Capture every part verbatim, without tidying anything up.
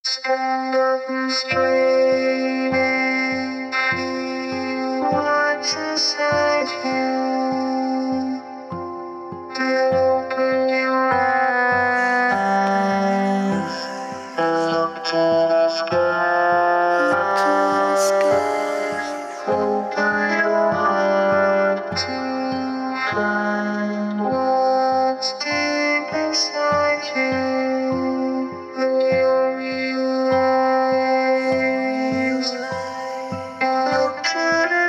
Stand up and straight and feel what's inside you. Then open your eyes and look to the skies. Open your heart to find what's deep inside you. When you realize, look to the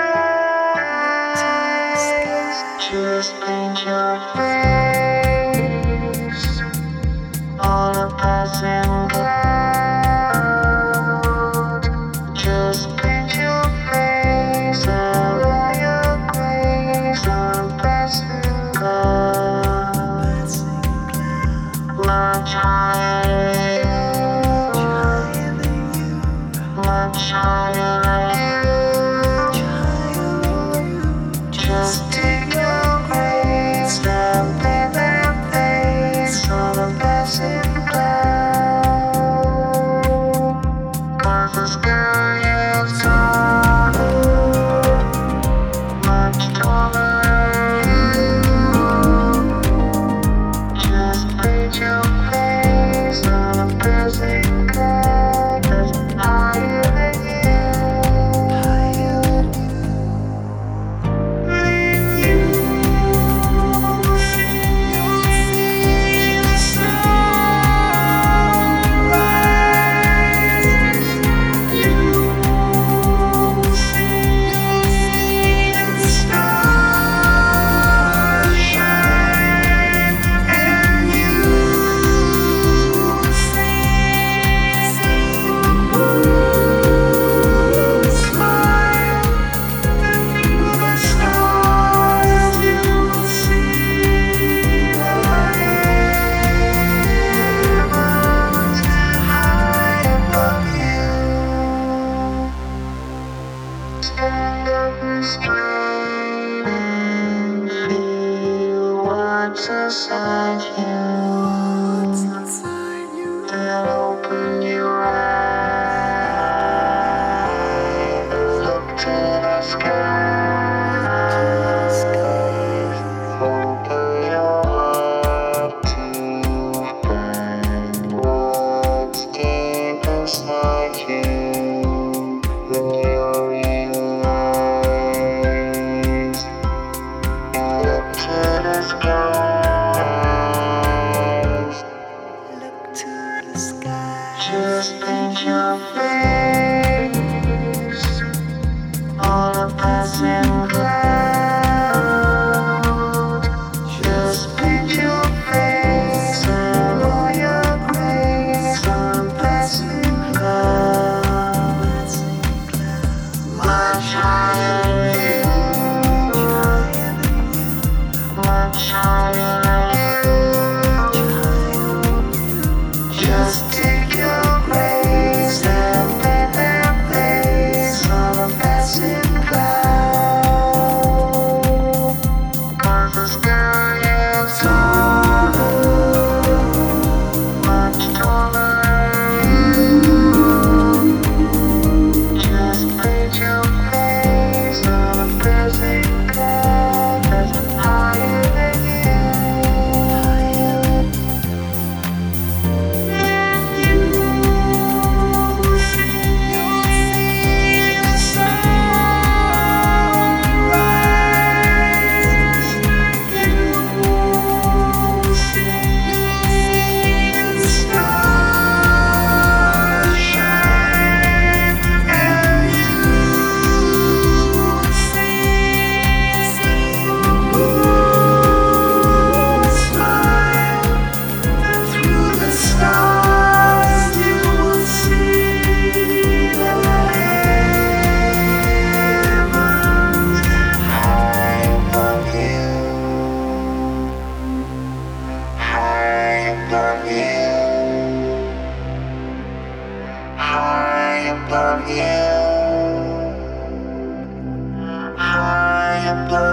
skies. Just paint your face on a passing cloud. Just paint your face and all your grace on a passing cloud. Much higher, much higher than you. Just take your grace and paint that face on a passing cloud. 'Cause the sky is taller, much taller than you. Just paint your face on a passing cloud that's higher than you. Stand up and straight and feel what's inside you. Then open your eyes and look to the skies. Open your heart to find what's deep inside you. When you're look to the skies. Look to the skies. Just paint your face on a passing cloud. Just paint your face and all your grace on a passing cloud. Much higher. Much higher than you. Just take your grace and paint that face on a passing cloud. 'Cause the sky is taller, much taller than you. Just paint your face on a passing cloud that's higher than you. High above you, high above